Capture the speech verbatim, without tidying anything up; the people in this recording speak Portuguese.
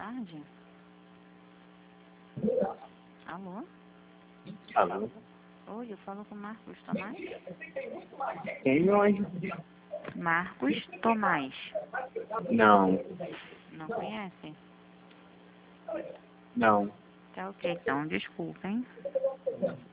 tarde. Alô? Alô? Oi, eu falo com Marcos Tomás. Quem, meu anjo? Marcos Tomás. Não, Não conhece? não. Tá ok, então, desculpem.